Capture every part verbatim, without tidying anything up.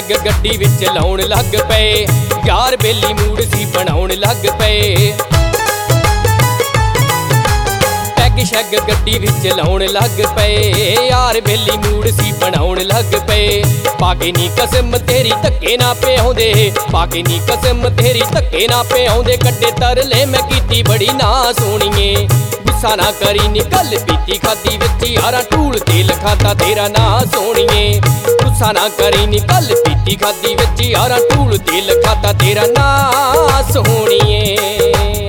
शैग गड्डी विच लाउण लग पे, यार बेली मूड सी बनाउण लग पे। पैग शैग गड्डी विच लाउण लग पे, यार बेली मूड सी बनाउण लग पे। पाके नी कसम तेरी धक्के ना पे आउंदे, पाके नी कसम तेरी धक्के ना पे आउंदे। कड्डे तरले मैं कीती बड़ी ना सोहणीए, गुस्सा ना करी नी कल पीती खादी विच यारा टूल तेल खाता तेरा ना सोहणीए। गुस्सा ना करी नी कल पीती खादी विच यारा टूल तेल खाता तेरा ना सोहणीए।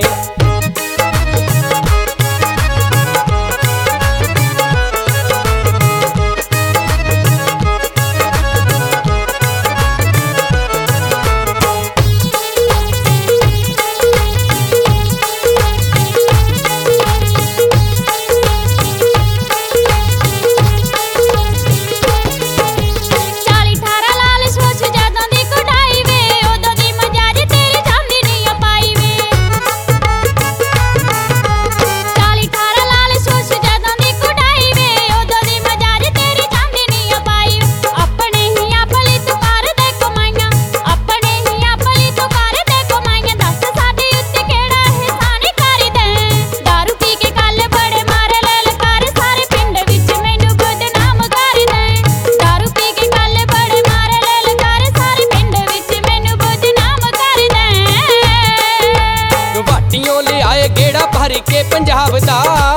के पंजाब दा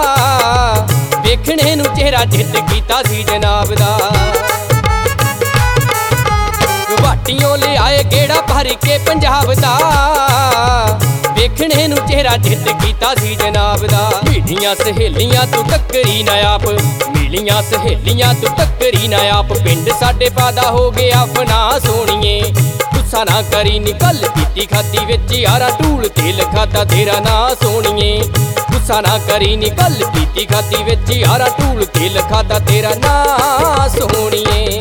वेखणे नूं चेहरा जित कीता सी जनाब दा। वाटियों ले आए गेड़ा भर के पंजाब दा, वेखणे नूं चेहरा जित कीता सी जनाब दा। मिलियां सहेलियां तू टक्करी ना आप, मिलियां सहेलियां तू टक्करी ना आप। पिंड साडे पादा हो गया फना सोहणीए, गुस्सा ना करी नी कल पीती खादी विच यारा टूल तेल खाता तेरा ना सोहणीए। गुस्सा ना करी नी कल पीती खादी विच यारा टूल तेल खाता तेरा ना सोहणीए।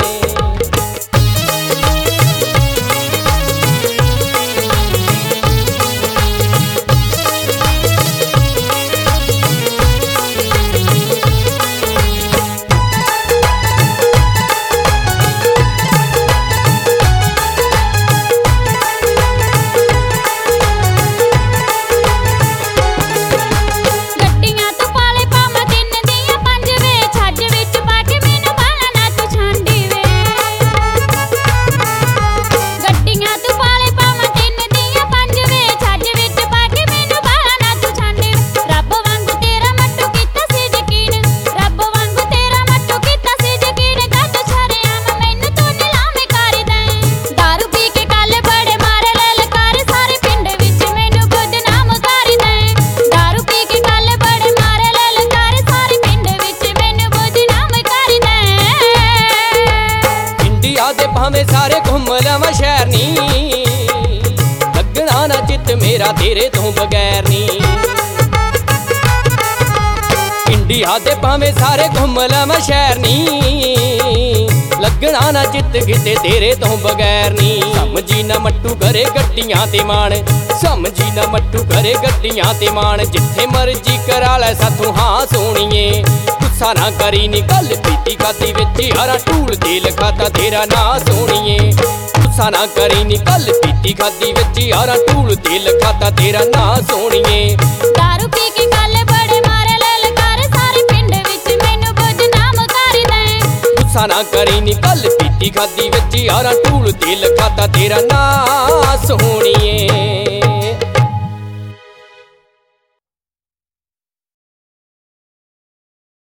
भावें सारे घूम लवां शहर नी, लगना ना चित मेरा तेरे तो बगैर नी। इंडिया दे भावें सारे घूम लवां शहर नी, लगना ना चित किते तेरे तो बगैर नी। समझी ना मट्टू करे गड्डियां ते मान, समझी ना मट्टू करे गड्डियां ते मान। जिथे मर्जी करा लै साथों हाँ सोहणीए, गुस्सा ना करी नी कल पीती खादी विच यारा टूल तेल खाता तेरा ना सोहणीए। गुस्सा ना करी नी कल पीती खादी विच यारा टूल तेल खाता तेरा ना सोहणीए। दारू पी के कल बड़े मारे ललकार सारे पिंड विच मैनू बदनाम कर दे। गुस्सा ना करी नी कल पीती खादी विच यारा टूल तेल खाता तेरा ना